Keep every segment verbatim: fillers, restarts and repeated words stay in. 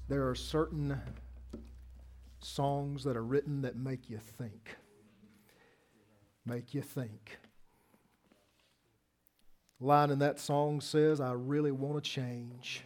There are certain songs that are written that make you think. Make you think. The line in that song says, I really want to change.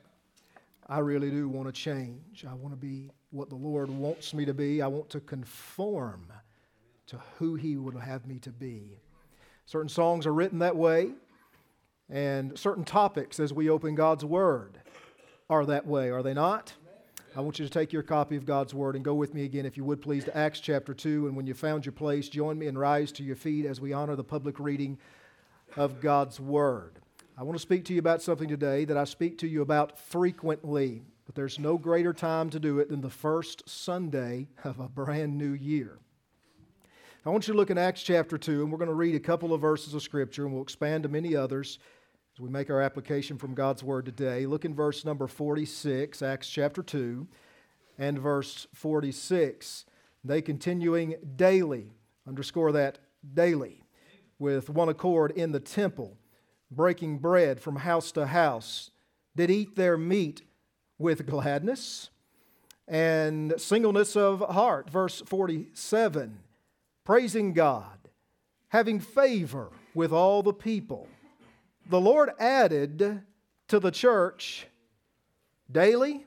I really do want to change. I want to be what the Lord wants me to be. I want to conform to who He would have me to be. Certain songs are written that way, and certain topics as we open God's Word are that way, are they not? I want you to take your copy of God's Word and go with me again, if you would please, to Acts chapter two. And when you found your place, join me and rise to your feet as we honor the public reading of God's Word. I want to speak to you about something today that I speak to you about frequently, but there's no greater time to do it than the first Sunday of a brand new year. I want you to look in Acts chapter two, and we're going to read a couple of verses of Scripture, and we'll expand to many others as we make our application from God's Word today. Look in verse number forty-six, Acts chapter two, and verse forty-six. They continuing daily, underscore that, daily, with one accord in the temple, breaking bread from house to house, did eat their meat with gladness and singleness of heart. Verse forty-seven, praising God, having favor with all the people. The Lord added to the church daily,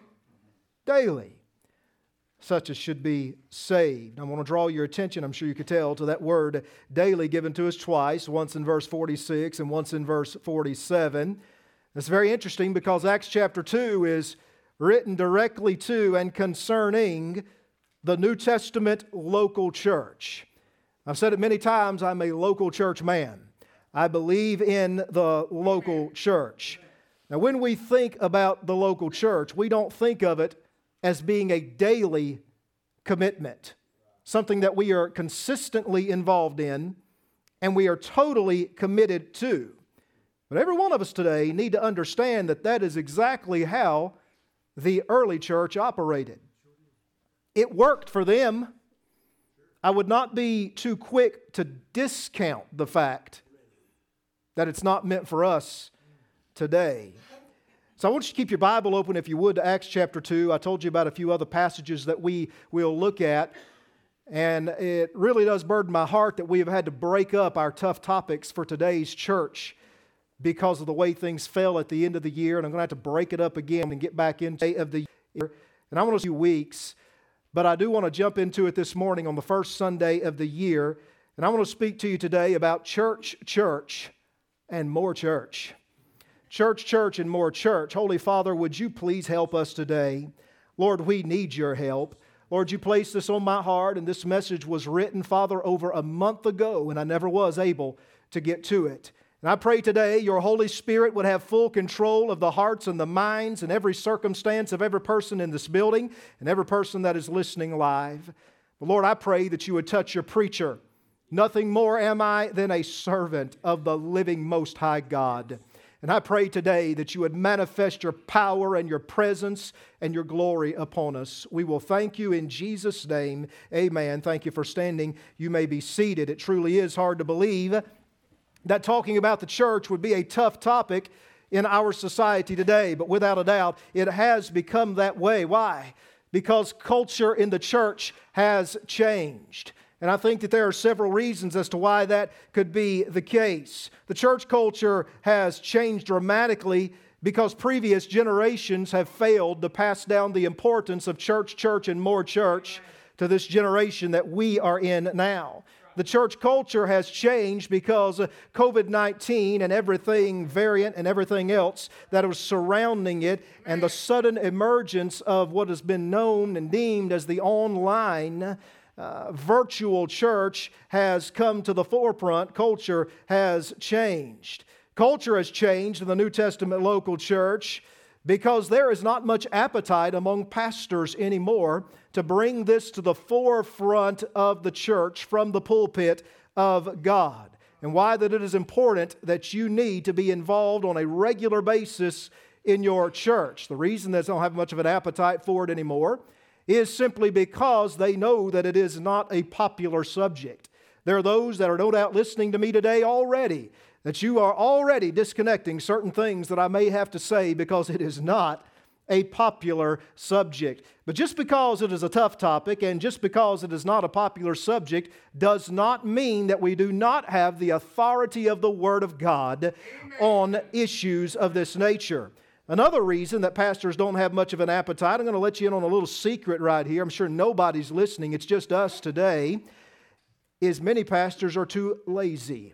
daily, such as should be saved. I want to draw your attention, I'm sure you could tell, to that word daily given to us twice, once in verse forty-six and once in verse forty-seven. It's very interesting because Acts chapter two is written directly to and concerning the New Testament local church. I've said it many times, I'm a local church man. I believe in the local church. Now, when we think about the local church, we don't think of it as being a daily commitment, something that we are consistently involved in and we are totally committed to. But every one of us today need to understand that that is exactly how the early church operated. It worked for them. I would not be too quick to discount the fact that it's not meant for us today. So I want you to keep your Bible open, if you would, to Acts chapter two. I told you about a few other passages that we will look at. And it really does burden my heart that we have had to break up our tough topics for today's church because of the way things fell at the end of the year. And I'm going to have to break it up again and get back into the of the year. And I want to see weeks. But I do want to jump into it this morning on the first Sunday of the year. And I want to speak to you today about church, church, and more church. Church, church, and more church. Holy Father, would you please help us today? Lord, we need your help. Lord, you placed this on my heart, and this message was written, Father, over a month ago, and I never was able to get to it. And I pray today your Holy Spirit would have full control of the hearts and the minds and every circumstance of every person in this building and every person that is listening live. But Lord, I pray that you would touch your preacher. Nothing more am I than a servant of the living Most High God. And I pray today that you would manifest your power and your presence and your glory upon us. We will thank you in Jesus' name. Amen. Thank you for standing. You may be seated. It truly is hard to believe that talking about the church would be a tough topic in our society today. But without a doubt, it has become that way. Why? Because culture in the church has changed. And I think that there are several reasons as to why that could be the case. The church culture has changed dramatically because previous generations have failed to pass down the importance of church, church, and more church to this generation that we are in now. The church culture has changed because of covid nineteen and everything variant and everything else that was surrounding it, and the sudden emergence of what has been known and deemed as the online Uh, virtual church has come to the forefront. Culture has changed. Culture has changed in the New Testament local church because there is not much appetite among pastors anymore to bring this to the forefront of the church from the pulpit of God. And why that it is important that you need to be involved on a regular basis in your church. The reason they don't have much of an appetite for it anymore is simply because they know that it is not a popular subject. There are those that are no doubt listening to me today already, that you are already disconnecting certain things that I may have to say because it is not a popular subject. But just because it is a tough topic and just because it is not a popular subject does not mean that we do not have the authority of the Word of God Amen. On issues of this nature. Another reason that pastors don't have much of an appetite, I'm going to let you in on a little secret right here. I'm sure nobody's listening. It's just us today. Is many pastors are too lazy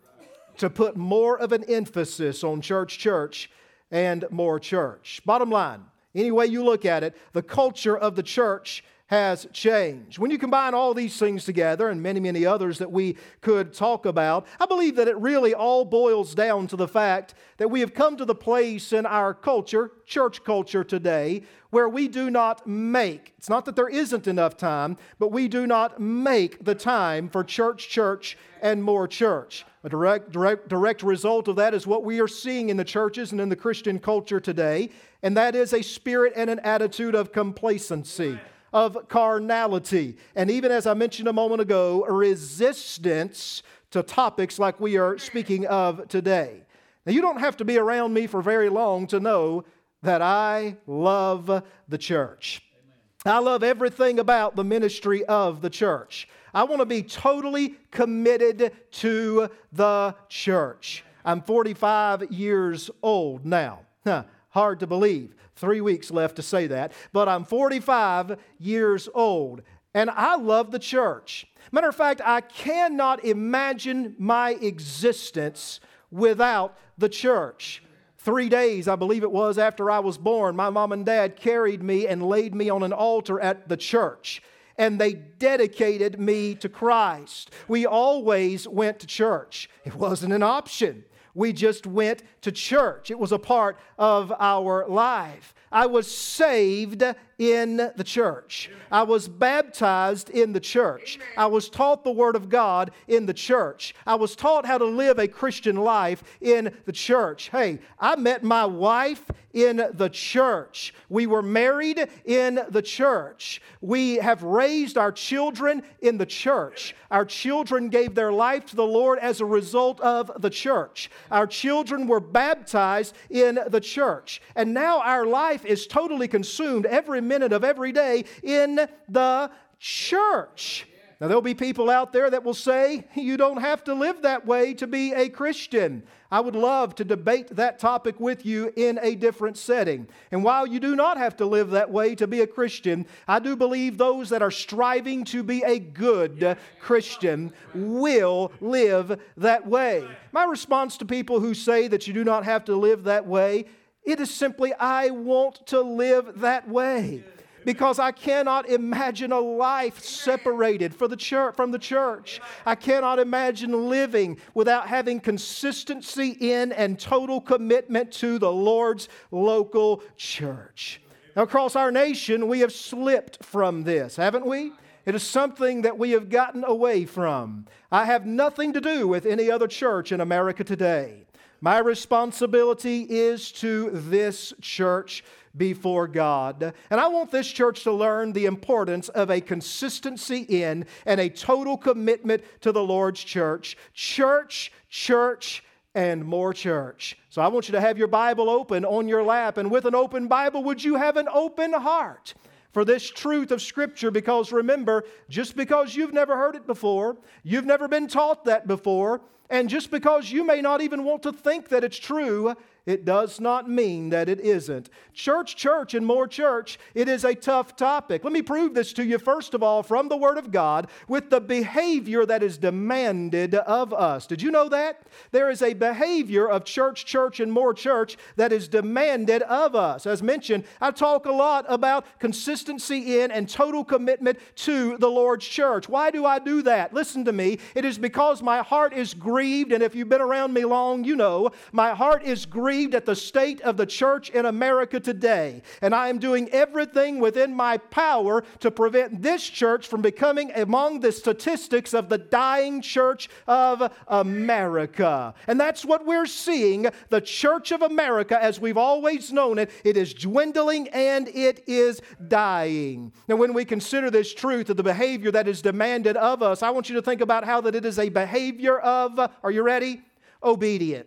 to put more of an emphasis on church, church, and more church. Bottom line, any way you look at it, the culture of the church has changed. When you combine all these things together and many, many others that we could talk about, I believe that it really all boils down to the fact that we have come to the place in our culture, church culture today, where we do not make, it's not that there isn't enough time, but we do not make the time for church, church, and more church. A direct, direct, direct result of that is what we are seeing in the churches and in the Christian culture today, and that is a spirit and an attitude of complacency, of carnality, and even as I mentioned a moment ago, a resistance to topics like we are speaking of today. Now, you don't have to be around me for very long to know that I love the church. I love everything about the ministry of the church. I want to be totally committed to the church. I'm forty-five years old now. Huh, hard to believe. Three weeks left to say that. But I'm forty-five years old, and I love the church. Matter of fact, I cannot imagine my existence without the church. Three days, I believe it was, after I was born, my mom and dad carried me and laid me on an altar at the church. And they dedicated me to Christ. We always went to church. It wasn't an option. We just went to church. It was a part of our life. I was saved in the church. I was baptized in the church. I was taught the Word of God in the church. I was taught how to live a Christian life in the church. Hey, I met my wife in the church. We were married in the church. We have raised our children in the church. Our children gave their life to the Lord as a result of the church. Our children were baptized in the church. And now our life is totally consumed every minute of every day in the church. Now, there'll be people out there that will say, you don't have to live that way to be a Christian. I would love to debate that topic with you in a different setting. And while you do not have to live that way to be a Christian, I do believe those that are striving to be a good Christian will live that way. My response to people who say that you do not have to live that way, it is simply, I want to live that way. Because I cannot imagine a life separated for the church, from the church. I cannot imagine living without having consistency in and total commitment to the Lord's local church. Now, across our nation, we have slipped from this, haven't we? It is something that we have gotten away from. I have nothing to do with any other church in America today. My responsibility is to this church before God. And I want this church to learn the importance of a consistency in and a total commitment to the Lord's church. Church, church, and more church. So I want you to have your Bible open on your lap. And with an open Bible, would you have an open heart for this truth of Scripture? Because remember, just because you've never heard it before, you've never been taught that before, and just because you may not even want to think that it's true, it does not mean that it isn't. Church, church, and more church, it is a tough topic. Let me prove this to you, first of all, from the Word of God, with the behavior that is demanded of us. Did you know that? There is a behavior of church, church, and more church that is demanded of us. As mentioned, I talk a lot about consistency in and total commitment to the Lord's church. Why do I do that? Listen to me. It is because my heart is grieved, and if you've been around me long, you know, my heart is grieved at the state of the church in America today. And I am doing everything within my power to prevent this church from becoming among the statistics of the dying church of America. And that's what we're seeing. The church of America, as we've always known it, it is dwindling and it is dying. Now, when we consider this truth of the behavior that is demanded of us, I want you to think about how that it is a behavior of, are you ready? Obedience.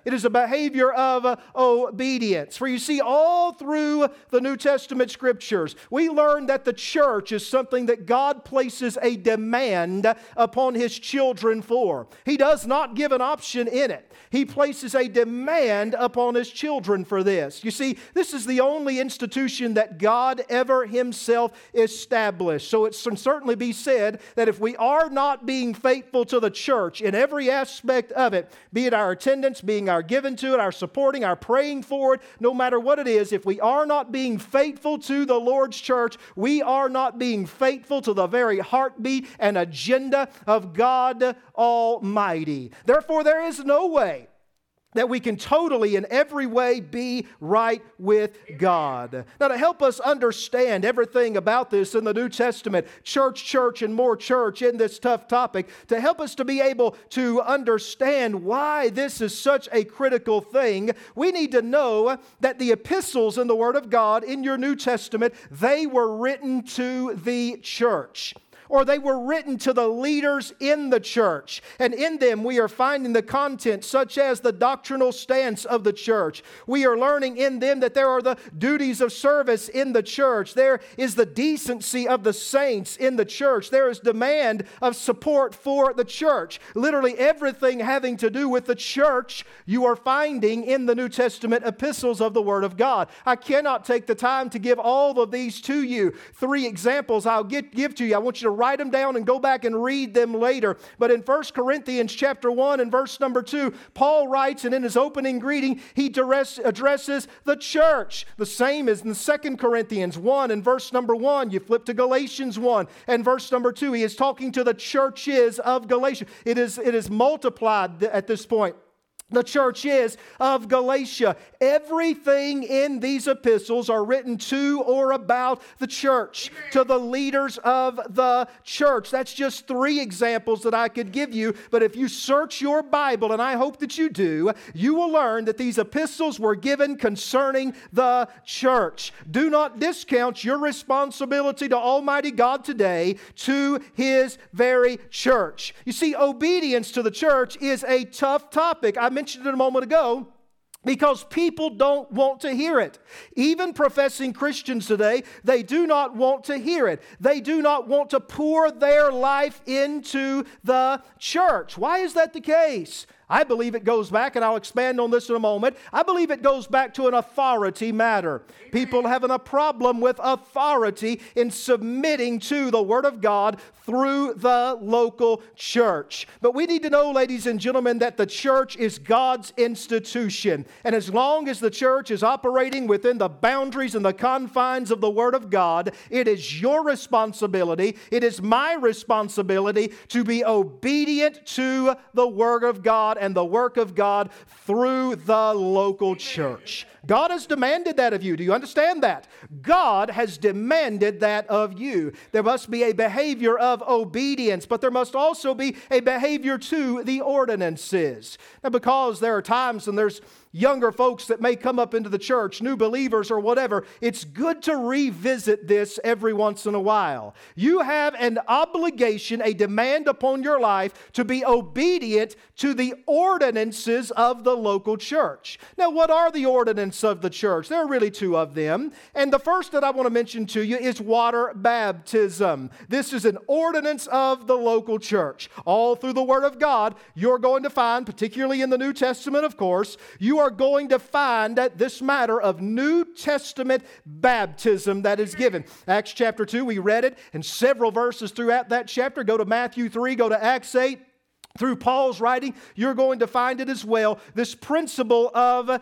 It is a behavior of uh, obedience. For you see, all through the New Testament Scriptures, we learn that the church is something that God places a demand upon His children for. He does not give an option in it. He places a demand upon His children for this. You see, this is the only institution that God ever Himself established. So it can certainly be said that if we are not being faithful to the church in every aspect of it, be it our attendance, being our giving to it, our supporting, our praying for it, no matter what it is, if we are not being faithful to the Lord's church, we are not being faithful to the very heartbeat and agenda of God Almighty. Therefore, there is no way that we can totally in every way be right with God. Now, to help us understand everything about this in the New Testament, church, church, and more church in this tough topic, to help us to be able to understand why this is such a critical thing, we need to know that the epistles in the Word of God in your New Testament, they were written to the church, or they were written to the leaders in the church. And in them we are finding the content such as the doctrinal stance of the church. We are learning in them that there are the duties of service in the church. There is the decency of the saints in the church. There is demand of support for the church. Literally everything having to do with the church you are finding in the New Testament epistles of the Word of God. I cannot take the time to give all of these to you. Three examples I'll get, give to you. I want you to write them down and go back and read them later. But in First Corinthians chapter one and verse number two, Paul writes, and in his opening greeting, he address, addresses the church. The same as in Second Corinthians one and verse number one. You flip to Galatians one and verse number two. He is talking to the churches of Galatia. It is, it is multiplied at this point. The church is of Galatia. Everything in these epistles are written to or about the church, Amen. To the leaders of the church. That's just three examples that I could give you. But if you search your Bible, and I hope that you do, you will learn that these epistles were given concerning the church. Do not discount your responsibility to Almighty God today to His very church. You see, obedience to the church is a tough topic. I mentioned it a moment ago. Because people don't want to hear it. Even professing Christians today, they do not want to hear it. They do not want to pour their life into the church. Why is that the case? I believe it goes back, and I'll expand on this in a moment. I believe it goes back to an authority matter. People having a problem with authority in submitting to the Word of God through the local church. But we need to know, ladies and gentlemen, that the church is God's institution. And as long as the church is operating within the boundaries and the confines of the Word of God, it is your responsibility, it is my responsibility to be obedient to the Word of God and the work of God through the local church. God has demanded that of you. Do you understand that? God has demanded that of you. There must be a behavior of obedience, but there must also be a behavior to the ordinances. Now, because there are times when there's younger folks that may come up into the church, new believers or whatever, it's good to revisit this every once in a while. You have an obligation, a demand upon your life to be obedient to the ordinances of the local church. Now, what are the ordinances of the church? There are really two of them. And the first that I want to mention to you is water baptism. This is an ordinance of the local church. All through the Word of God, you're going to find, particularly in the New Testament, of course, you are going to find that this matter of New Testament baptism that is given. Acts chapter two, we read it, and several verses throughout that chapter. Go to Matthew three, go to Acts eight. Through Paul's writing, you're going to find it as well, this principle of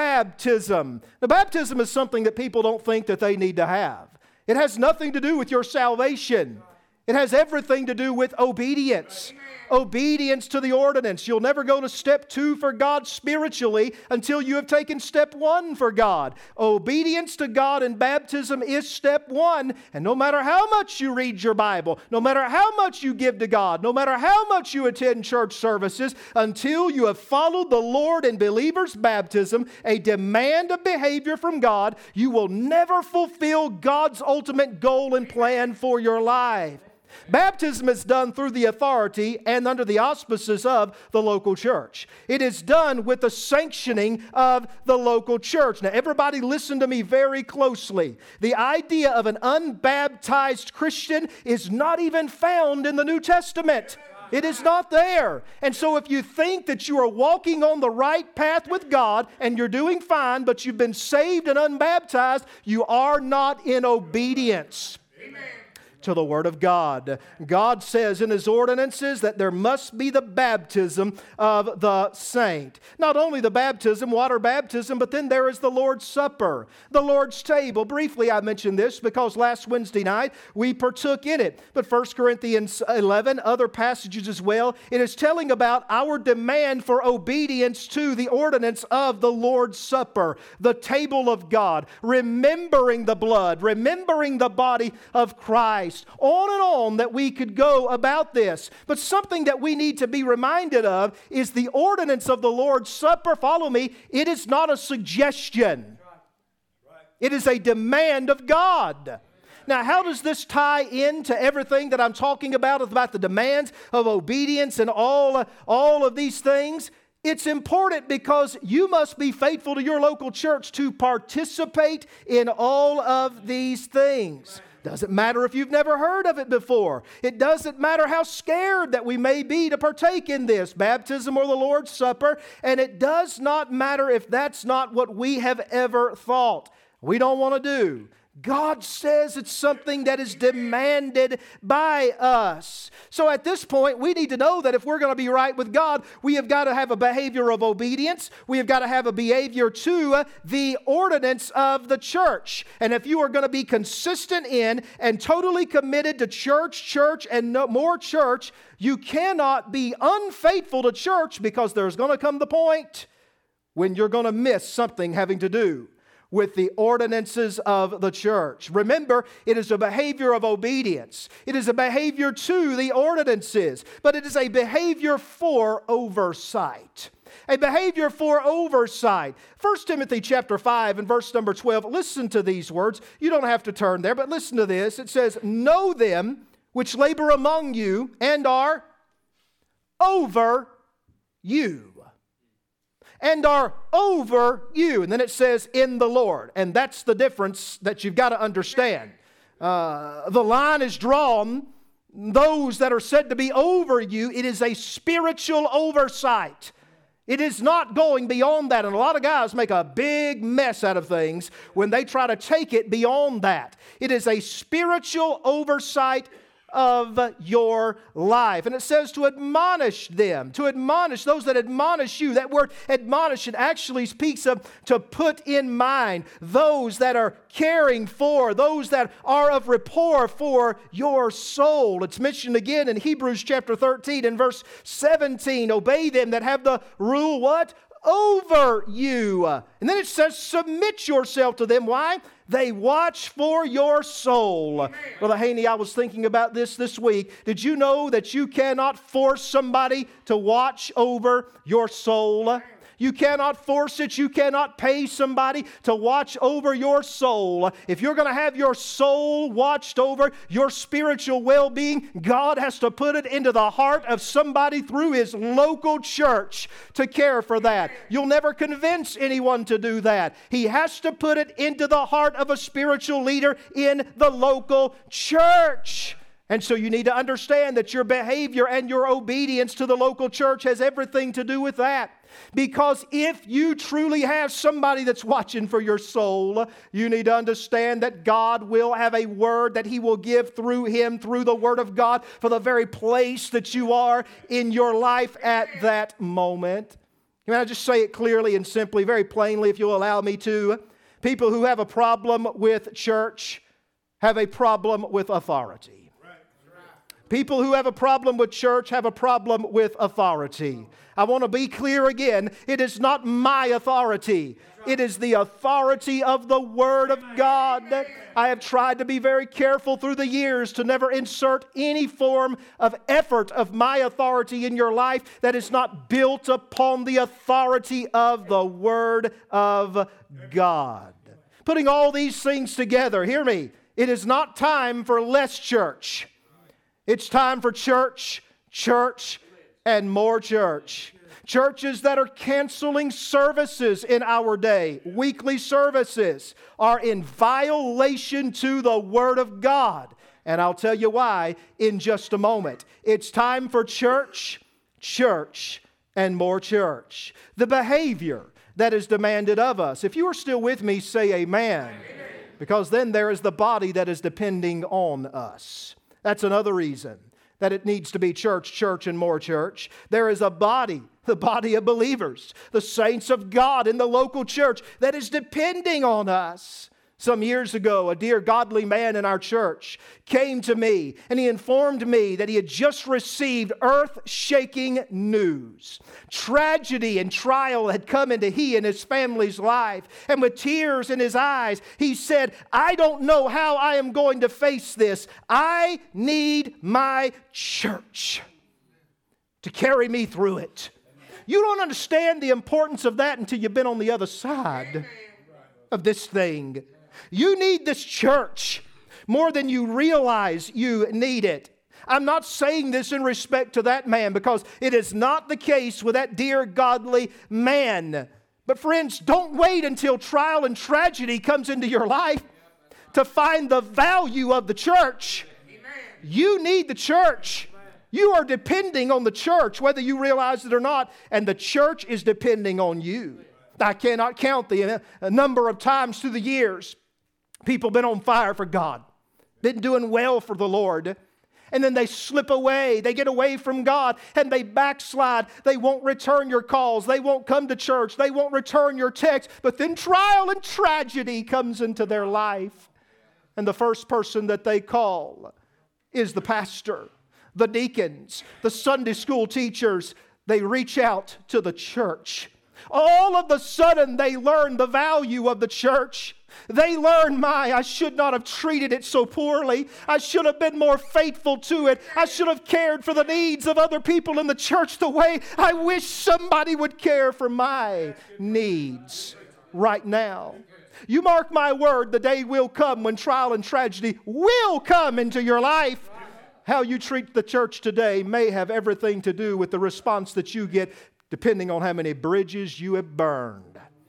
baptism. Now, baptism is something that people don't think that they need to have. It has nothing to do with your salvation. It has everything to do with obedience. Obedience to the ordinance. You'll never go to step two for God spiritually until you have taken step one for God. Obedience to God in baptism is step one. And no matter how much you read your Bible, no matter how much you give to God, no matter how much you attend church services, until you have followed the Lord in believer's baptism, a demand of behavior from God, you will never fulfill God's ultimate goal and plan for your life. Baptism is done through the authority and under the auspices of the local church. It is done with the sanctioning of the local church. Now, everybody listen to me very closely. The idea of an unbaptized Christian is not even found in the New Testament. It is not there. And so if you think that you are walking on the right path with God and you're doing fine, but you've been saved and unbaptized, you are not in obedience to the Word of God. God says in His ordinances that there must be the baptism of the saint. Not only the baptism, water baptism, but then there is the Lord's Supper, the Lord's table. Briefly, I mentioned this because last Wednesday night we partook in it. But First Corinthians eleven, other passages as well, it is telling about our demand for obedience to the ordinance of the Lord's Supper, the table of God, remembering the blood, remembering the body of Christ. On and on that we could go about this. But something that we need to be reminded of is the ordinance of the Lord's Supper. Follow me. It is not a suggestion. It is a demand of God. Now, how does this tie into everything that I'm talking about, about the demands of obedience and all, all of these things? It's important because you must be faithful to your local church to participate in all of these things. Doesn't matter if you've never heard of it before. It doesn't matter how scared that we may be to partake in this, baptism or the Lord's Supper. And it does not matter if that's not what we have ever thought. We don't want to do. God says it's something that is demanded by us. So at this point, we need to know that if we're going to be right with God, we have got to have a behavior of obedience. We have got to have a behavior to the ordinance of the church. And if you are going to be consistent in and totally committed to church, church, and no more church, you cannot be unfaithful to church because there's going to come the point when you're going to miss something having to do with the ordinances of the church. Remember, it is a behavior of obedience. It is a behavior to the ordinances, but it is a behavior for oversight. A behavior for oversight. First Timothy chapter five and verse number twelve. Listen to these words. You don't have to turn there, but listen to this. It says, "Know them which labor among you and are over you." And are over you. And then it says, in the Lord. And that's the difference that you've got to understand. Uh, the line is drawn. Those that are said to be over you, it is a spiritual oversight. It is not going beyond that. And a lot of guys make a big mess out of things when they try to take it beyond that. It is a spiritual oversight of your life. And it says to admonish them, to admonish those that admonish you. That word admonish, it actually speaks of to put in mind those that are caring for, those that are of rapport for your soul. It's mentioned again in Hebrews chapter thirteen and verse seventeen. Obey them that have the rule, what? Over you. And then it says submit yourself to them. Why? They watch for your soul. Amen. Brother Haney, I was thinking about this this week. Did you know that you cannot force somebody to watch over your soul? Amen. You cannot force it. You cannot pay somebody to watch over your soul. If you're going to have your soul watched over, your spiritual well-being, God has to put it into the heart of somebody through His local church to care for that. You'll never convince anyone to do that. He has to put it into the heart of a spiritual leader in the local church. And so you need to understand that your behavior and your obedience to the local church has everything to do with that. Because if you truly have somebody that's watching for your soul, you need to understand that God will have a word that He will give through Him, through the Word of God, for the very place that you are in your life at that moment. Can I just say it clearly and simply, very plainly, if you'll allow me to? People who have a problem with church have a problem with authority. People who have a problem with church have a problem with authority. I want to be clear again. It is not my authority. It is the authority of the Word of God. I have tried to be very careful through the years to never insert any form of effort of my authority in your life that is not built upon the authority of the Word of God. Putting all these things together, hear me, it is not time for less church. It's time for church, church, and more church. Churches that are canceling services in our day, weekly services, are in violation to the Word of God. And I'll tell you why in just a moment. It's time for church, church, and more church. The behavior that is demanded of us. If you are still with me, say amen. Amen. Because then there is the body that is depending on us. That's another reason that it needs to be church, church, and more church. There is a body, the body of believers, the saints of God in the local church that is depending on us. Some years ago, a dear godly man in our church came to me and he informed me that he had just received earth-shaking news. Tragedy and trial had come into he and his family's life. And with tears in his eyes, he said, I don't know how I am going to face this. I need my church to carry me through it. You don't understand the importance of that until you've been on the other side of this thing. You need this church more than you realize you need it. I'm not saying this in respect to that man because it is not the case with that dear godly man. But friends, don't wait until trial and tragedy comes into your life to find the value of the church. You need the church. You are depending on the church whether you realize it or not, and the church is depending on you. I cannot count the number of times through the years people been on fire for God, been doing well for the Lord, and then they slip away. They get away from God and they backslide. They won't return your calls. They won't come to church. They won't return your text. But then trial and tragedy comes into their life. And the first person that they call is the pastor, the deacons, the Sunday school teachers. They reach out to the church. All of a sudden they learn the value of the church. They learn, my, I should not have treated it so poorly. I should have been more faithful to it. I should have cared for the needs of other people in the church the way I wish somebody would care for my needs right now. You mark my word, the day will come when trial and tragedy will come into your life. How you treat the church today may have everything to do with the response that you get, depending on how many bridges you have burned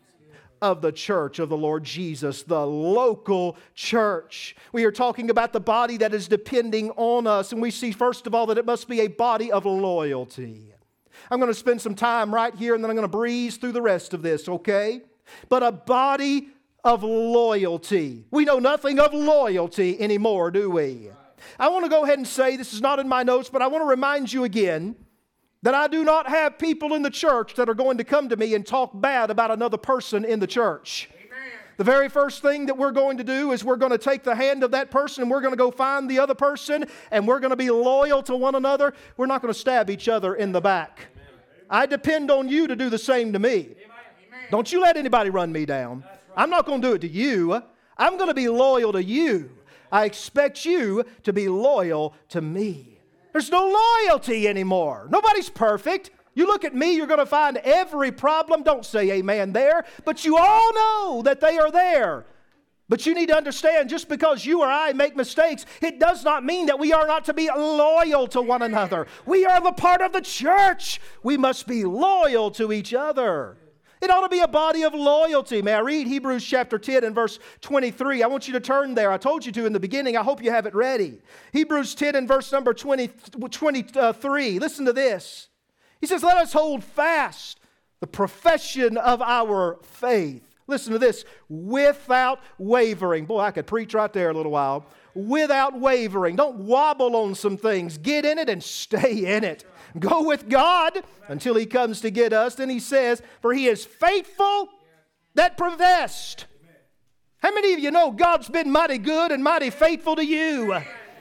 of the church of the Lord Jesus, the local church. We are talking about the body that is depending on us, and we see first of all that it must be a body of loyalty. I'm going to spend some time right here and then I'm going to breeze through the rest of this, okay? But a body of loyalty. We know nothing of loyalty anymore, do we? I want to go ahead and say, this is not in my notes, but I want to remind you again that I do not have people in the church that are going to come to me and talk bad about another person in the church. Amen. The very first thing that we're going to do is we're going to take the hand of that person and we're going to go find the other person and we're going to be loyal to one another. We're not going to stab each other in the back. Amen. I depend on you to do the same to me. Amen. Don't you let anybody run me down. Right. I'm not going to do it to you. I'm going to be loyal to you. I expect you to be loyal to me. There's no loyalty anymore. Nobody's perfect. You look at me, you're going to find every problem. Don't say amen there. But you all know that they are there. But you need to understand, just because you or I make mistakes, it does not mean that we are not to be loyal to one another. We are the part of the church. We must be loyal to each other. It ought to be a body of loyalty. May I read Hebrews chapter ten and verse twenty-three? I want you to turn there. I told you to in the beginning. I hope you have it ready. Hebrews ten and verse number twenty, twenty-three. Listen to this. He says, let us hold fast the profession of our faith. Listen to this. Without wavering. Boy, I could preach right there a little while. Without wavering. Don't wobble on some things. Get in it and stay in it. Go with God until He comes to get us. Then He says, for He is faithful that professed. How many of you know God's been mighty good and mighty faithful to you?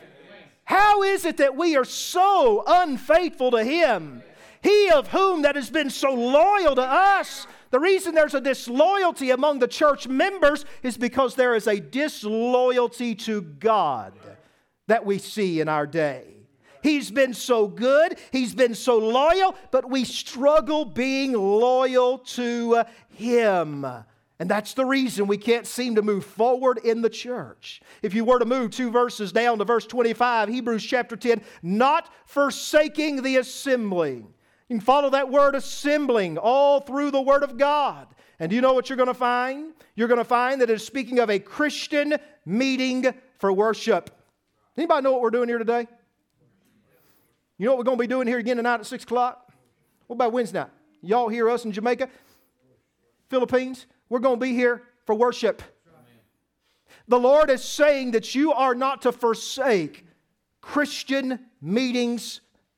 How is it that we are so unfaithful to Him? He of whom that has been so loyal to us. The reason there's a disloyalty among the church members is because there is a disloyalty to God that we see in our day. He's been so good, He's been so loyal, but we struggle being loyal to Him. And that's the reason we can't seem to move forward in the church. If you were to move two verses down to verse twenty-five, Hebrews chapter ten, not forsaking the assembling. You can follow that word assembling all through the Word of God. And do you know what you're going to find? You're going to find that it's speaking of a Christian meeting for worship. Anybody know what we're doing here today? You know what we're going to be doing here again tonight at six o'clock? What about Wednesday night? Y'all hear us in Jamaica? Philippines? We're going to be here for worship. The Lord is saying that you are not to forsake Christian meetings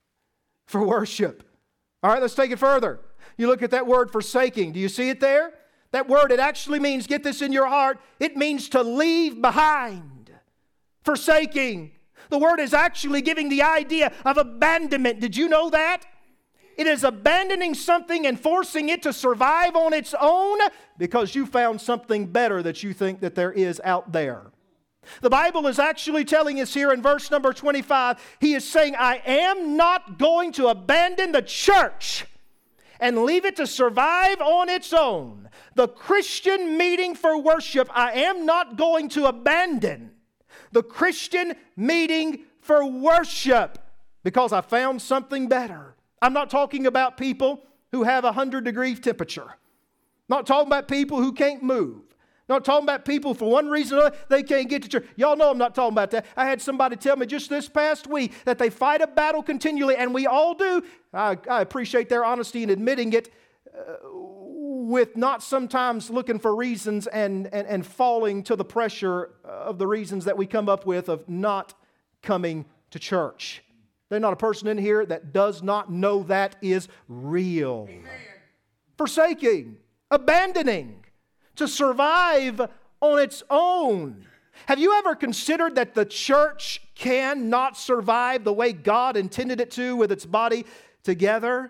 for worship. All right, let's take it further. You look at that word forsaking. Do you see it there? That word, it actually means, get this in your heart, it means to leave behind. Forsaking. The word is actually giving the idea of abandonment. Did you know that? It is abandoning something and forcing it to survive on its own because you found something better that you think that there is out there. The Bible is actually telling us here in verse number twenty-five, He is saying, I am not going to abandon the church and leave it to survive on its own. The Christian meeting for worship, I am not going to abandon. The Christian meeting for worship because I found something better. I'm not talking about people who have a one hundred degree temperature. Not talking about people who can't move. Not talking about people for one reason or another, they can't get to church. Y'all know I'm not talking about that. I had somebody tell me just this past week that they fight a battle continually, and we all do. I, I appreciate their honesty in admitting it, uh, with not sometimes looking for reasons and, and, and falling to the pressure of the reasons that we come up with of not coming to church. There's not a person in here that does not know that is real. Amen. Forsaking, abandoning, to survive on its own. Have you ever considered that the church cannot survive the way God intended it to with its body together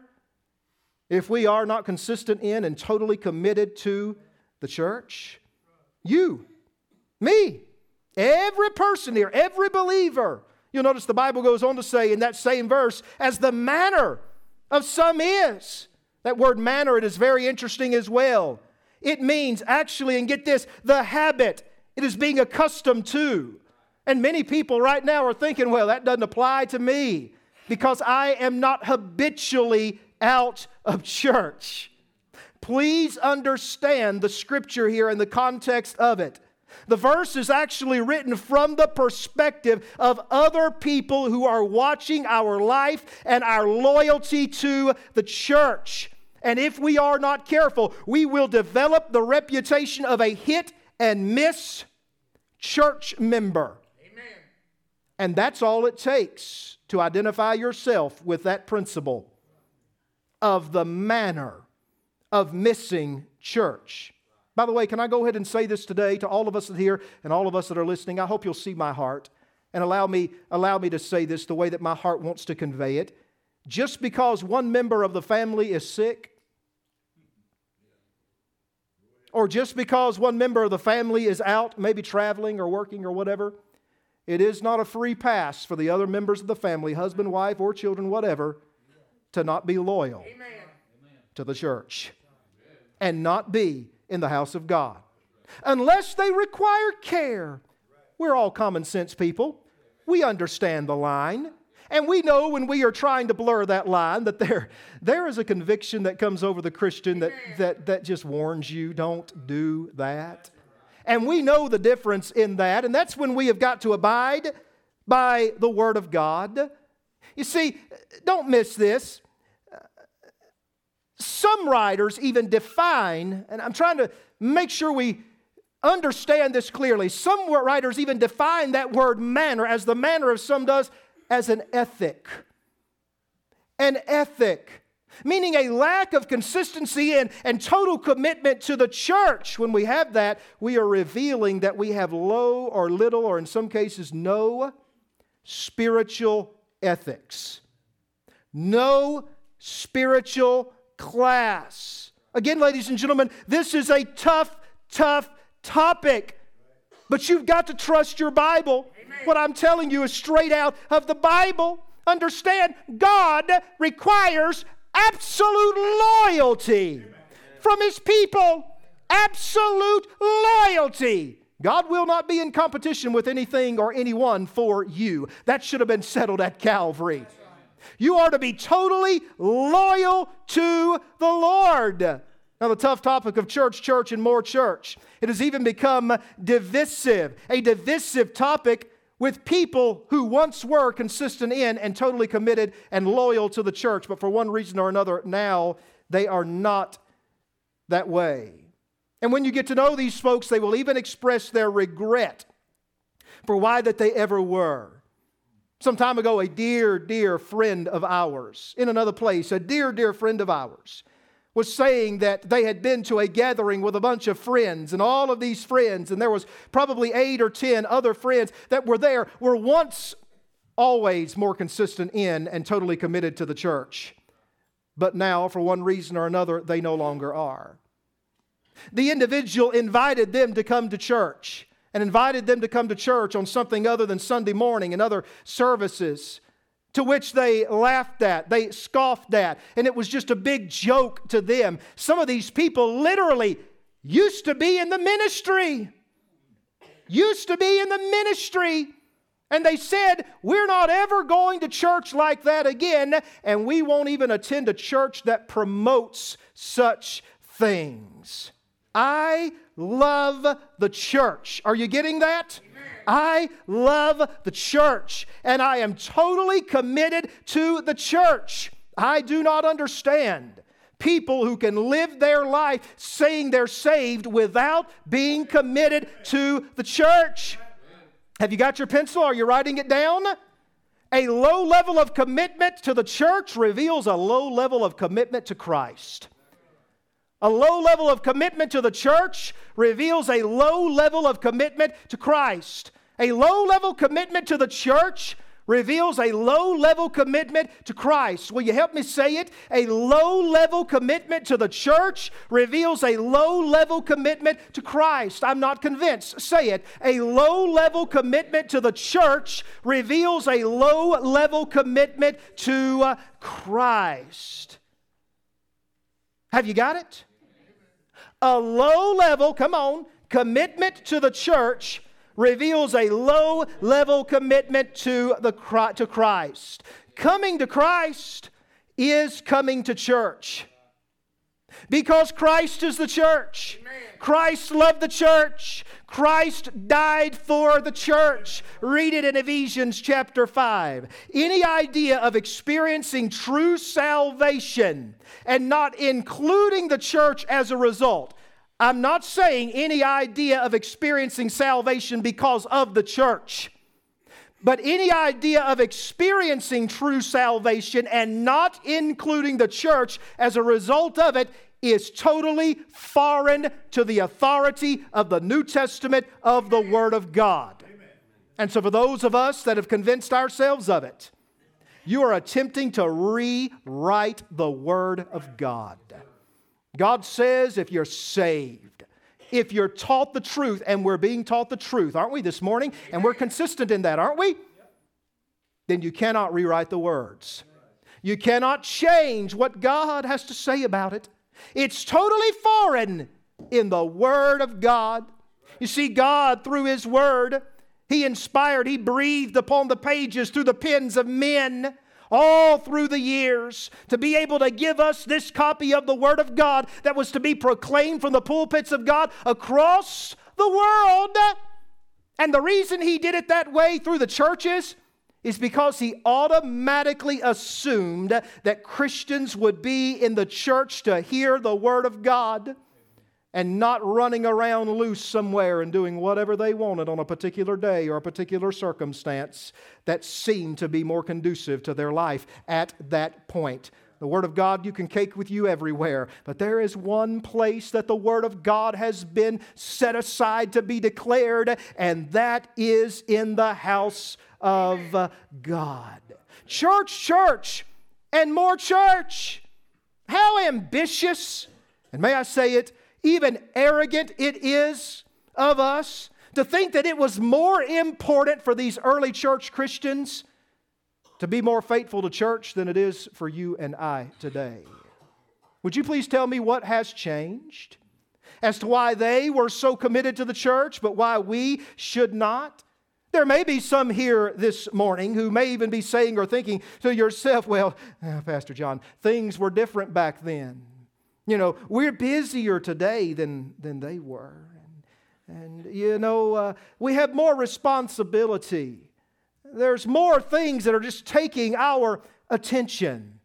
if we are not consistent in and totally committed to the church? You, me, every person here, every believer. You'll notice the Bible goes on to say in that same verse, as the manner of some is. That word manner, it is very interesting as well. It means actually, and get this, the habit. It is being accustomed to. And many people right now are thinking, well, that doesn't apply to me because I am not habitually out of church. Please understand the scripture here and the context of it. The verse is actually written from the perspective of other people who are watching our life and our loyalty to the church. And if we are not careful, we will develop the reputation of a hit and miss church member. Amen. And that's all it takes to identify yourself with that principle of the manner of missing church. By the way, can I go ahead and say this today to all of us here and all of us that are listening? I hope you'll see my heart and allow me, allow me to say this the way that my heart wants to convey it. Just because one member of the family is sick, or just because one member of the family is out, maybe traveling or working or whatever, it is not a free pass for the other members of the family, husband, wife, or children, whatever, to not be loyal Amen. To the church and not be in the house of God. Unless they require care. We're all common sense people. We understand the line. And we know when we are trying to blur that line that there, there is a conviction that comes over the Christian that, that, that just warns you, don't do that. And we know the difference in that. And that's when we have got to abide by the Word of God. You see, don't miss this. Some writers even define, and I'm trying to make sure we understand this clearly. Some writers even define that word manner as the manner of some does as an ethic. An ethic. Meaning a lack of consistency and, and total commitment to the church. When we have that, we are revealing that we have low or little, or in some cases no, spiritual ethics. No spiritual class. Again, ladies and gentlemen, this is a tough, tough topic. But you've got to trust your Bible. Amen. What I'm telling you is straight out of the Bible. Understand, God requires absolute loyalty Amen. From His people. absolute loyalty. God will not be in competition with anything or anyone for you. That should have been settled at Calvary. You are to be totally loyal to the Lord. Now, the tough topic of church, church, and more church. It has even become divisive, a divisive topic with people who once were consistent in and totally committed and loyal to the church, but for one reason or another, now they are not that way. And when you get to know these folks, they will even express their regret for why that they ever were. Some time ago, a dear, dear friend of ours, in another place, a dear, dear friend of ours, was saying that they had been to a gathering with a bunch of friends, and all of these friends, and there was probably eight or ten other friends that were there, were once always more consistent in and totally committed to the church. But now, for one reason or another, they no longer are. The individual invited them to come to church, and invited them to come to church on something other than Sunday morning and other services, to which they laughed at, they scoffed at, and it was just a big joke to them. Some of these people literally used to be in the ministry. Used to be in the ministry. And they said, we're not ever going to church like that again, and we won't even attend a church that promotes such things. I love the church. Are you getting that? I love the church, and I am totally committed to the church. I do not understand people who can live their life saying they're saved without being committed to the church. Have you got your pencil? Are you writing it down? A low level of commitment to the church reveals a low level of commitment to Christ. A low level of commitment to the church reveals a low level of commitment to Christ. A low level commitment to the church reveals a low level commitment to Christ. Will you help me say it? A low level commitment to the church reveals a low level commitment to Christ. I'm not convinced. Say it. A low level commitment to the church reveals a low level commitment to uh, Christ. Have you got it? A low level, come on, commitment to the church reveals a low level commitment to the to Christ. Coming to Christ is coming to church. Because Christ is the church. Amen. Christ loved the church. Christ died for the church. Read it in Ephesians chapter five. Any idea of experiencing true salvation and not including the church as a result. I'm not saying any idea of experiencing salvation because of the church. But any idea of experiencing true salvation and not including the church as a result of it is totally foreign to the authority of the New Testament of the Word of God. Amen. And so for those of us that have convinced ourselves of it, you are attempting to rewrite the Word of God. God says if you're saved, if you're taught the truth, and we're being taught the truth, aren't we, this morning? And we're consistent in that, aren't we? Then you cannot rewrite the words. You cannot change what God has to say about it. It's totally foreign in the Word of God. You see, God, through His Word, He inspired, He breathed upon the pages through the pens of men all through the years to be able to give us this copy of the Word of God that was to be proclaimed from the pulpits of God across the world. And the reason He did it that way through the churches is because He automatically assumed that Christians would be in the church to hear the Word of God and not running around loose somewhere and doing whatever they wanted on a particular day or a particular circumstance that seemed to be more conducive to their life at that point. The Word of God you can take with you everywhere, but there is one place that the Word of God has been set aside to be declared, and that is in the house of uh, God. Church, church, and more church. How ambitious, and may I say it, even arrogant it is of us to think that it was more important for these early church Christians to be more faithful to church than it is for you and I today. Would you please tell me what has changed? as to why they were so committed to the church, but why we should not. There may be some here this morning who may even be saying or thinking to yourself, well, uh, Pastor John, things were different back then. You know, we're busier today than, than they were. And, and you know, uh, we have more responsibility. There's more things that are just taking our attention.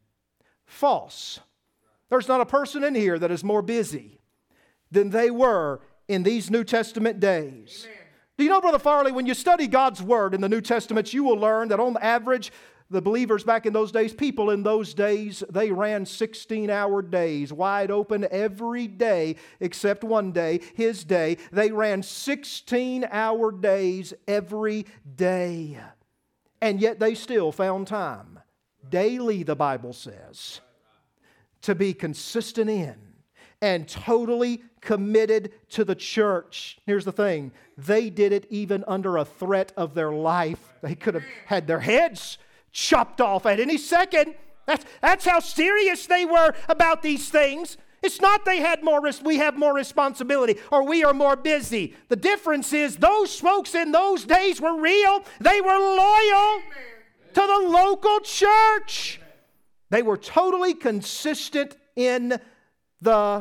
False. There's not a person in here that is more busy than they were in these New Testament days. Amen. Do you know, Brother Farley, when you study God's Word in the New Testament, you will learn that on average, the believers back in those days, people in those days, they ran sixteen-hour days, wide open every day except one day, His day. They ran sixteen-hour days every day. And yet they still found time, daily, the Bible says, to be consistent in and totally committed to the church. Here's the thing. They did it even under a threat of their life. They could have had their heads chopped off at any second. That's, that's how serious they were about these things. It's not they had more, we have more responsibility or we are more busy. The difference is those folks in those days were real. They were loyal to the local church. They were totally consistent in the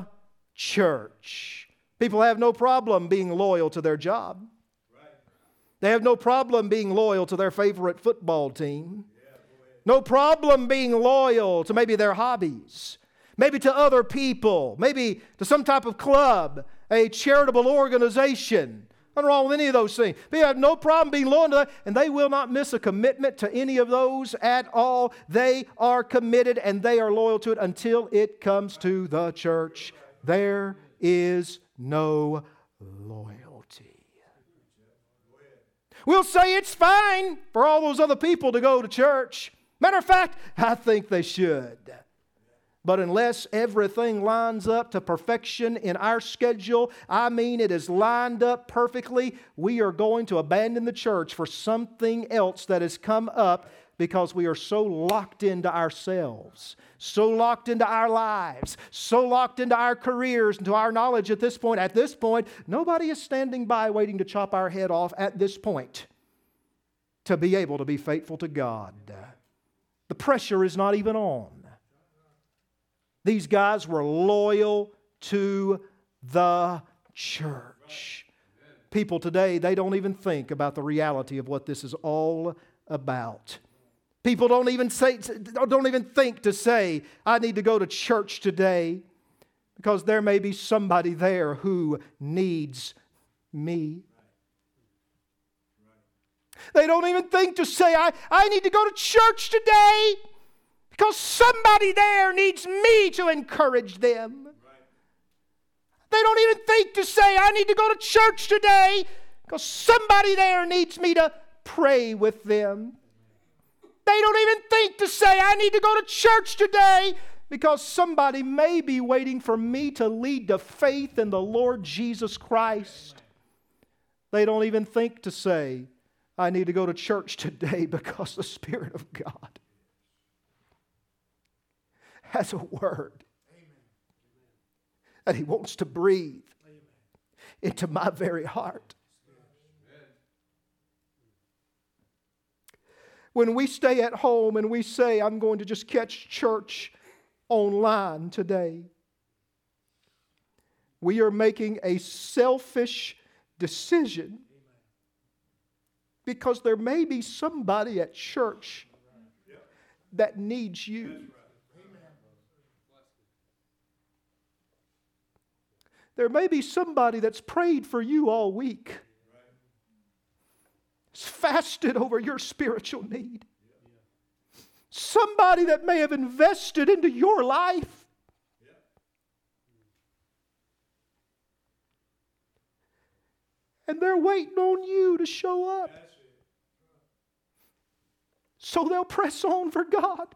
church. People have no problem being loyal to their job. They have no problem being loyal to their favorite football team. No problem being loyal to maybe their hobbies, maybe to other people, maybe to some type of club, a charitable organization. Nothing wrong with any of those things. They have no problem being loyal to that, and they will not miss a commitment to any of those at all. They are committed and they are loyal to it until it comes to the church. There is no loyalty. We'll say it's fine for all those other people to go to church. Matter of fact, I think they should. But unless everything lines up to perfection in our schedule, I mean it is lined up perfectly, we are going to abandon the church for something else that has come up because we are so locked into ourselves, so locked into our lives, so locked into our careers and to our knowledge at this point. At this point, nobody is standing by waiting to chop our head off at this point to be able to be faithful to God. The pressure is not even on. These guys were loyal to the church. People today, they don't even think about the reality of what this is all about. People don't even say, don't even think to say, I need to go to church today because there may be somebody there who needs me. They don't even think to say, I, I need to go to church today because somebody there needs me to encourage them. Right. They don't even think to say, I need to go to church today because somebody there needs me to pray with them. They don't even think to say, I need to go to church today because somebody may be waiting for me to lead to faith in the Lord Jesus Christ. They don't even think to say, I need to go to church today because the Spirit of God has a word that He wants to breathe into my very heart. When we stay at home and we say, I'm going to just catch church online today, we are making a selfish decision because there may be somebody at church that needs you. There may be somebody that's prayed for you all week. It's fasted over your spiritual need. Somebody that may have invested into your life. And they're waiting on you to show up. So they'll press on for God.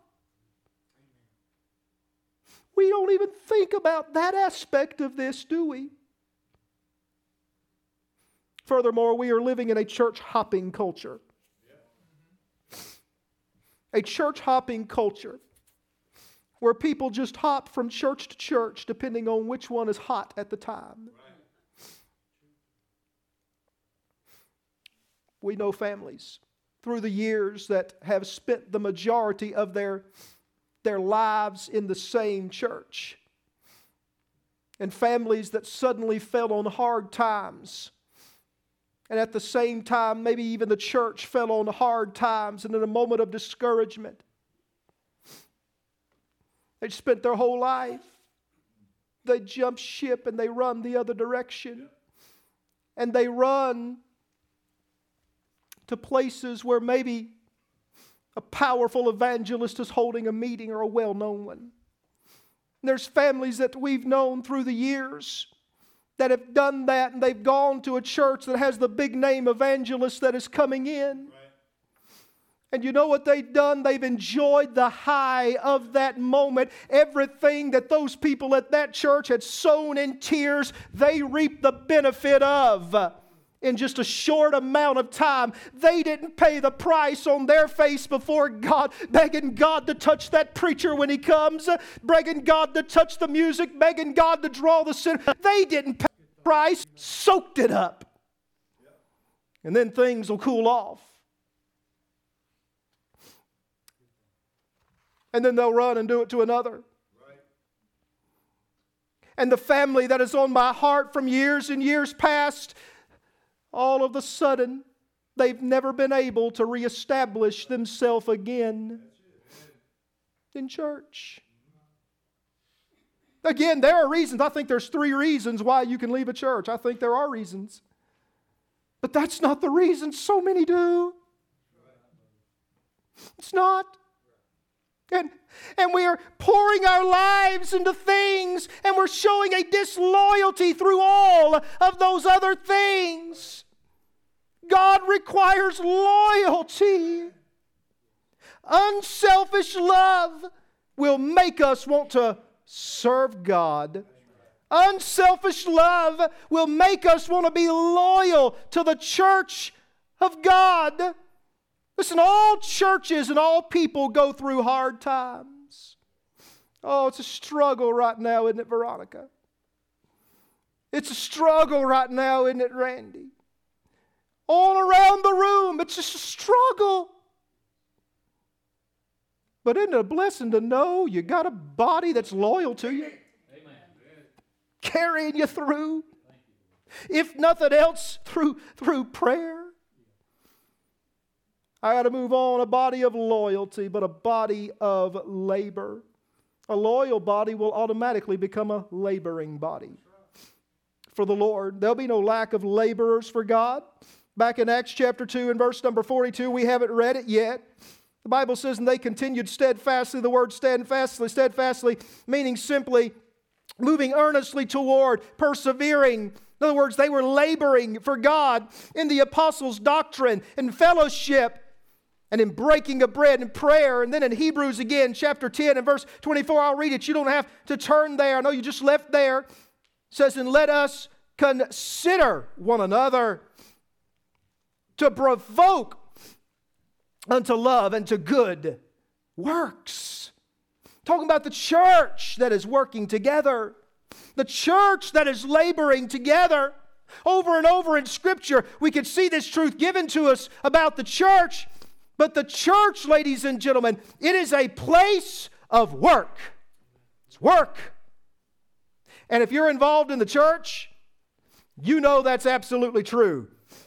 We don't even think about that aspect of this, do we? Furthermore, we are living in a church hopping culture. A church hopping culture. where people just hop from church to church depending on which one is hot at the time. We know families through the years that have spent the majority of their, their lives in the same church. And families that suddenly fell on hard times. And at the same time, maybe even the church fell on hard times, and in a moment of discouragement, they spent their whole life. They jump ship and they run the other direction. And they run to places where maybe a powerful evangelist is holding a meeting or a well-known one. There's families that we've known through the years that have done that, and they've gone to a church that has the big name evangelist that is coming in. Right. And you know what they've done? They've enjoyed the high of that moment. Everything that those people at that church had sown in tears, they reaped the benefit of. In just a short amount of time, they didn't pay the price on their face before God, begging God to touch that preacher when he comes, begging God to touch the music, begging God to draw the sinner. They didn't pay the price, soaked it up. And then things will cool off. And then they'll run and do it to another. And the family that is on my heart from years and years past, all of a sudden, they've never been able to reestablish themselves again in church. Again, there are reasons. I think there's three reasons why you can leave a church. I think there are reasons. But that's not the reason so many do. It's not. And, and we are pouring our lives into things, and we're showing a disloyalty through all of those other things. God requires loyalty. Unselfish love will make us want to serve God. Unselfish love will make us want to be loyal to the church of God. Listen, all churches and all people go through hard times. Oh, it's a struggle right now, isn't it, Veronica? It's a struggle right now, isn't it, Randy? All around the room, it's just a struggle. But isn't it a blessing to know you got a body that's loyal to you? Amen. Carrying you through. If nothing else, through, through prayer. I got to move on. A body of loyalty, but a body of labor. A loyal body will automatically become a laboring body for the Lord. There'll be no lack of laborers for God. Back in Acts chapter two and verse number forty-two, we haven't read it yet. The Bible says, and they continued steadfastly. The word steadfastly, steadfastly, meaning simply moving earnestly toward, persevering. In other words, they were laboring for God in the apostles' doctrine and fellowship, and in breaking of bread and prayer. And then in Hebrews again, chapter ten and verse twenty-four, I'll read it. You don't have to turn there. I know you just left there. It says, and let us consider one another to provoke unto love and to good works. Talking about the church that is working together. The church that is laboring together. Over and over in Scripture, we can see this truth given to us about the church. But the church, ladies and gentlemen, it is a place of work. It's work. And if you're involved in the church, you know that's absolutely true.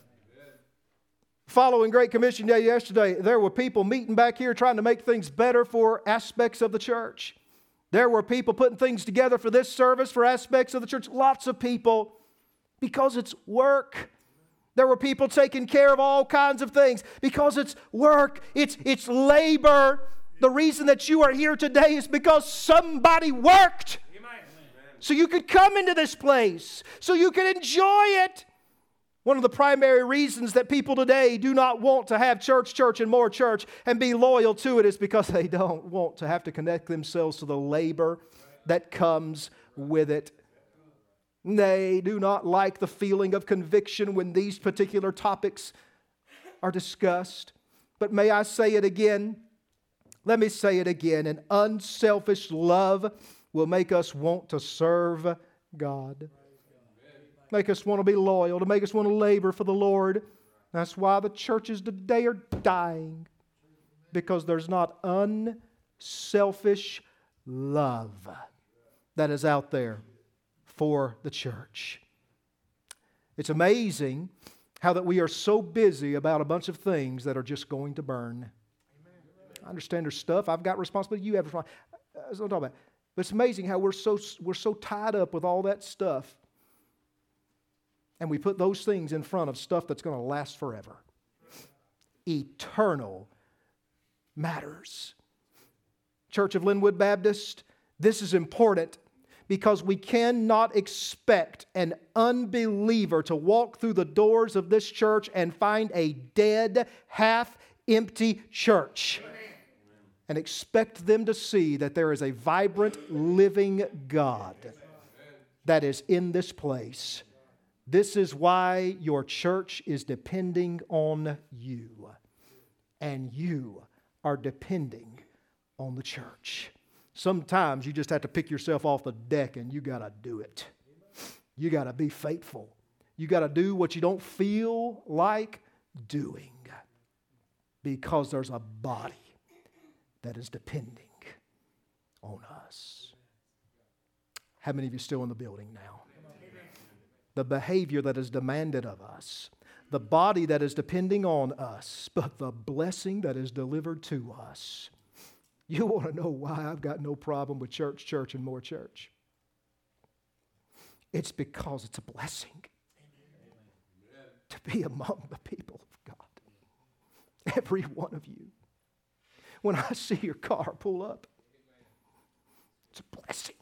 Following Great Commission Day yesterday, there were people meeting back here trying to make things better for aspects of the church. There were people putting things together for this service, for aspects of the church. Lots of people, because it's work. There were people taking care of all kinds of things because it's work, it's, it's labor. The reason that you are here today is because somebody worked. Amen. So you could come into this place, so you could enjoy it. One of the primary reasons that people today do not want to have church, church, and more church and be loyal to it is because they don't want to have to connect themselves to the labor that comes with it. They do not like the feeling of conviction when these particular topics are discussed. But may I say it again? Let me say it again. An unselfish love will make us want to serve God. Make us want to be loyal, to make us want to labor for the Lord. That's why the churches today are dying. Because there's not unselfish love that is out there for the church. It's amazing how that we are so busy about a bunch of things that are just going to burn. I understand there's stuff. I've got responsibility. You have responsibility. That's what I'm talking about. But it's amazing how we're so, we're so tied up with all that stuff. And we put those things in front of stuff that's going to last forever. Eternal matters. Church of Linwood Baptist, this is important because we cannot expect an unbeliever to walk through the doors of this church and find a dead, half-empty church and expect them to see that there is a vibrant, living God that is in this place. This is why your church is depending on you, and you are depending on the church. Sometimes you just have to pick yourself off the deck and you got to do it. You got to be faithful. You got to do what you don't feel like doing because there's a body that is depending on us. How many of you are still in the building now? The behavior that is demanded of us, the body that is depending on us, but the blessing that is delivered to us. You want to know why I've got no problem with church, church, and more church? It's because it's a blessing to be among the people of God. Every one of you. When I see your car pull up, it's a blessing.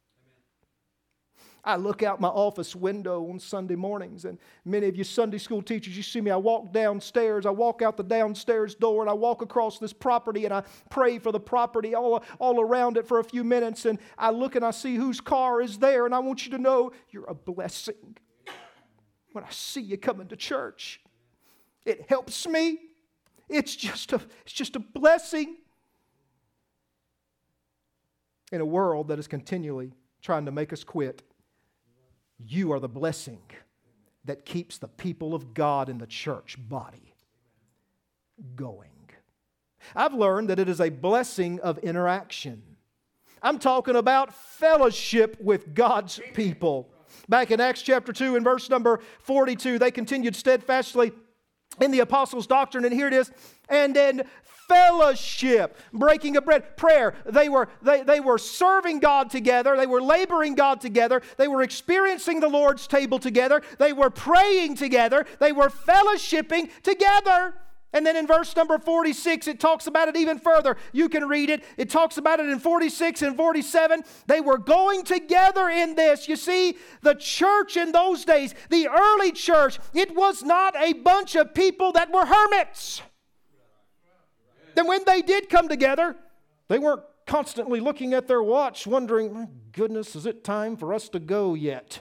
I look out my office window on Sunday mornings, and many of you Sunday school teachers, you see me, I walk downstairs, I walk out the downstairs door, and I walk across this property, and I pray for the property all, all around it for a few minutes, and I look and I see whose car is there, and I want you to know you're a blessing. When I see you coming to church, it helps me. It's just a, it's just a blessing in a world that is continually trying to make us quit. You are the blessing that keeps the people of God in the church body going. I've learned that it is a blessing of interaction. I'm talking about fellowship with God's people. Back in Acts chapter two and verse number forty-two, they continued steadfastly in the apostles' doctrine, and here it is, and in fellowship, breaking of bread, prayer. They were, they, they were serving God together. They were laboring God together. They were experiencing the Lord's table together. They were praying together. They were fellowshipping together. And then in verse number forty-six, it talks about it even further. You can read it. It talks about it in forty-six and forty-seven. They were going together in this. You see, the church in those days, the early church, it was not a bunch of people that were hermits. Then when they did come together, they weren't constantly looking at their watch wondering, my goodness, is it time for us to go yet?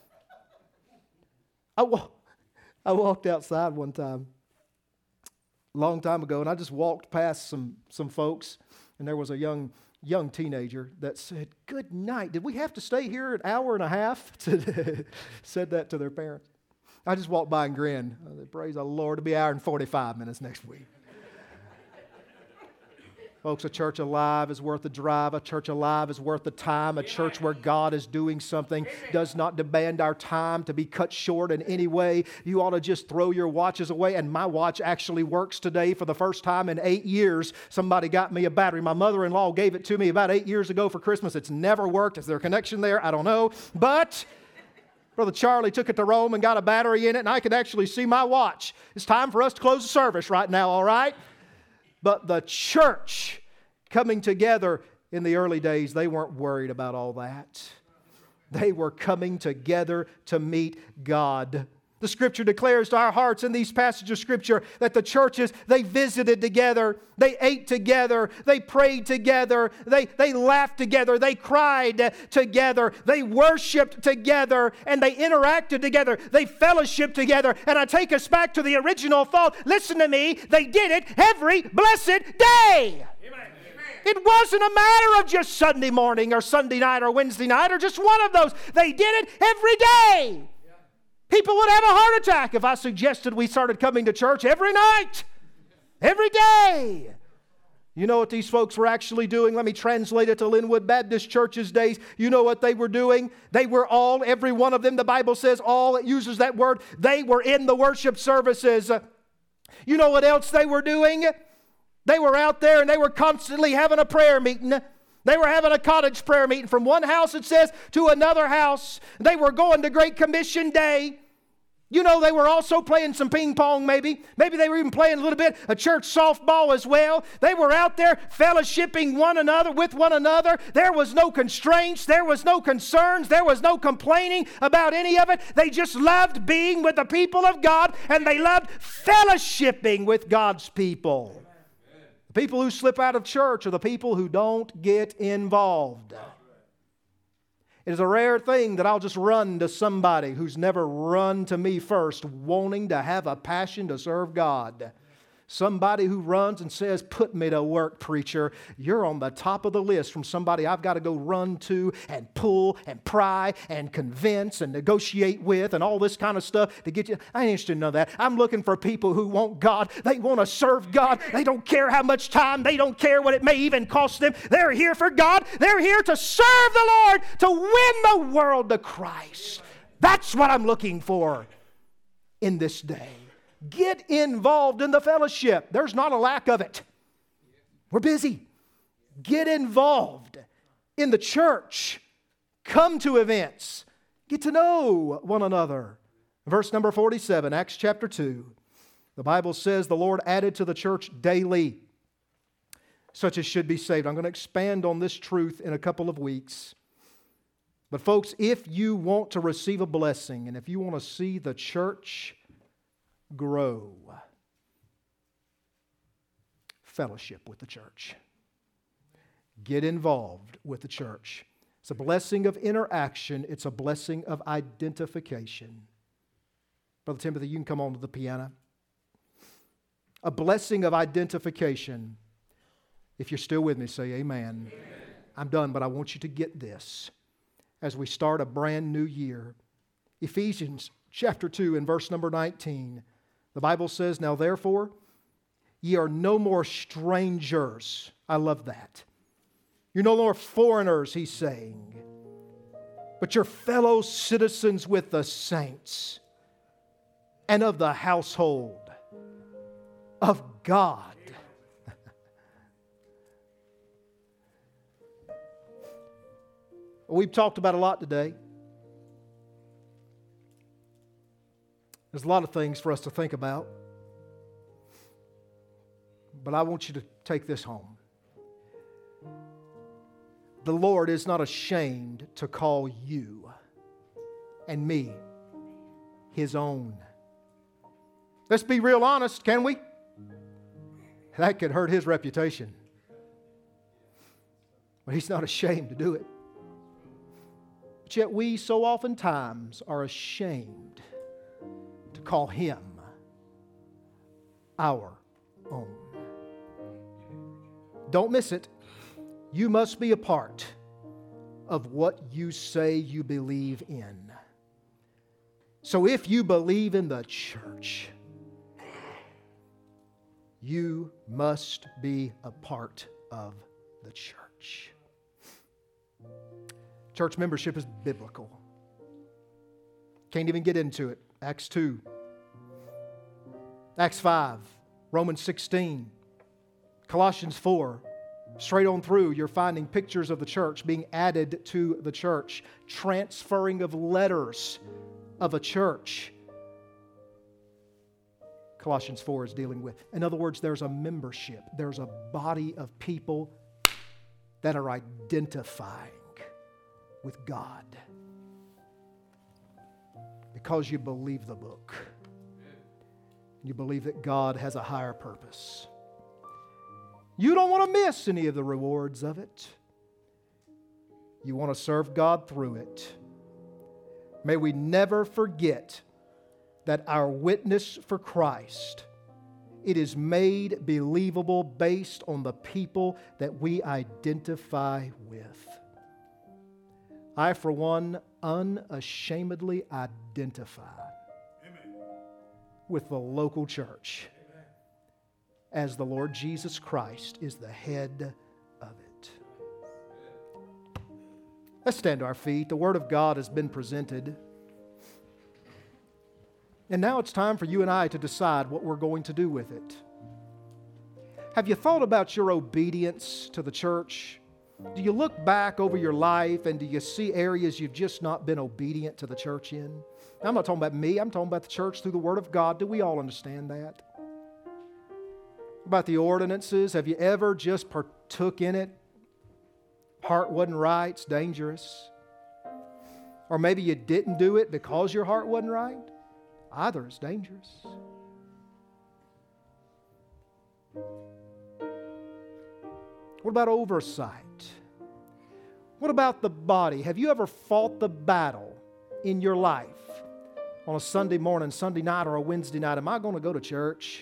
I, wa- I walked outside one time, a long time ago, and I just walked past some, some folks, and there was a young young teenager that said, good night. Did we have to stay here an hour and a half? Said that to their parents. I just walked by and grinned. I said, praise the Lord, it'll be an hour and forty-five minutes next week. Folks, a church alive is worth the drive. A church alive is worth the time. A church where God is doing something does not demand our time to be cut short in any way. You ought to just throw your watches away. And my watch actually works today for the first time in eight years. Somebody got me a battery. My mother-in-law gave it to me about eight years ago for Christmas. It's never worked. Is there a connection there? I don't know. But Brother Charlie took it to Rome and got a battery in it, and I can actually see my watch. It's time for us to close the service right now, all right? But the church coming together in the early days, they weren't worried about all that. They were coming together to meet God. The Scripture declares to our hearts in these passages of Scripture that the churches, they visited together, they ate together, they prayed together, they, they laughed together, they cried together, they worshiped together, and they interacted together, they fellowshiped together. And I take us back to the original thought. Listen to me, they did it every blessed day. Amen. It wasn't a matter of just Sunday morning or Sunday night or Wednesday night or just one of those. They did it every day. People would have a heart attack if I suggested we started coming to church every night, every day. You know what these folks were actually doing? Let me translate it to Linwood Baptist Church's days. You know what they were doing? They were all, every one of them, the Bible says all, it uses that word, they were in the worship services. You know what else they were doing? They were out there and they were constantly having a prayer meeting. They were having a cottage prayer meeting from one house, it says, to another house. They were going to Great Commission Day. You know, they were also playing some ping pong maybe. Maybe they were even playing a little bit of church softball as well. They were out there fellowshipping one another with one another. There was no constraints. There was no concerns. There was no complaining about any of it. They just loved being with the people of God, and they loved fellowshipping with God's people. The people who slip out of church are the people who don't get involved. It is a rare thing that I'll just run to somebody who's never run to me first, wanting to have a passion to serve God. Somebody who runs and says, put me to work, preacher. You're on the top of the list from somebody I've got to go run to and pull and pry and convince and negotiate with and all this kind of stuff to get you. I ain't interested in none of that. I'm looking for people who want God. They want to serve God. They don't care how much time. They don't care what it may even cost them. They're here for God. They're here to serve the Lord, to win the world to Christ. That's what I'm looking for in this day. Get involved in the fellowship. There's not a lack of it. We're busy. Get involved in the church. Come to events. Get to know one another. Verse number forty-seven, Acts chapter two. The Bible says the Lord added to the church daily such as should be saved. I'm going to expand on this truth in a couple of weeks. But folks, if you want to receive a blessing and if you want to see the church grow, fellowship with the church. Get involved with the church. It's a blessing of interaction. It's a blessing of identification. Brother Timothy, you can come on to the piano. A blessing of identification. If you're still with me, say amen. Amen. I'm done, but I want you to get this as we start a brand new year. Ephesians chapter two and verse number nineteen. The Bible says, now therefore, ye are no more strangers. I love that. You're no more foreigners, he's saying, but you're fellow citizens with the saints and of the household of God. We've talked about a lot today. There's a lot of things for us to think about. But I want you to take this home. The Lord is not ashamed to call you and me His own. Let's be real honest, can we? That could hurt His reputation. But He's not ashamed to do it. But yet we so oftentimes are ashamed to call Him our own. Don't miss it. You must be a part of what you say you believe in. So if you believe in the church, you must be a part of the church. Church membership is biblical. Can't even get into it. Acts two, Acts five, Romans sixteen, Colossians four. Straight on through, you're finding pictures of the church being added to the church, transferring of letters of a church. Colossians four is dealing with. In other words, there's a membership. There's a body of people that are identifying with God because you believe the book. You believe that God has a higher purpose. You don't want to miss any of the rewards of it. You want to serve God through it. May we never forget that our witness for Christ It is made believable based on the people that we identify with. I, for one, unashamedly identify Amen. With the local church Amen. As the Lord Jesus Christ is the head of it. Let's stand to our feet. The Word of God has been presented. And now it's time for you and I to decide what we're going to do with it. Have you thought about your obedience to the church? Do you look back over your life and do you see areas you've just not been obedient to the church in? I'm not talking about me, I'm talking about the church through the Word of God. Do we all understand that? About the ordinances, have you ever just partook in it? Heart wasn't right, it's dangerous. Or maybe you didn't do it because your heart wasn't right. Either is dangerous. What about oversight? What about the body? Have you ever fought the battle in your life on a Sunday morning, Sunday night, or a Wednesday night? Am I going to go to church?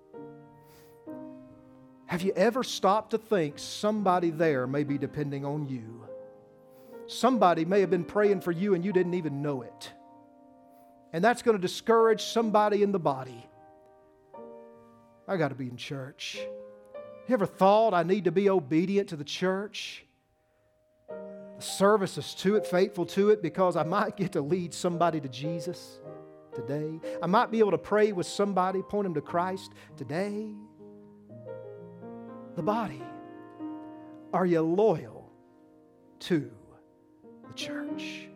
Have you ever stopped to think somebody there may be depending on you? Somebody may have been praying for you and you didn't even know it. And that's going to discourage somebody in the body. I got to be in church. You ever thought I need to be obedient to the church? The service is to it, faithful to it, because I might get to lead somebody to Jesus today. I might be able to pray with somebody, point them to Christ today. The body. Are you loyal to the church?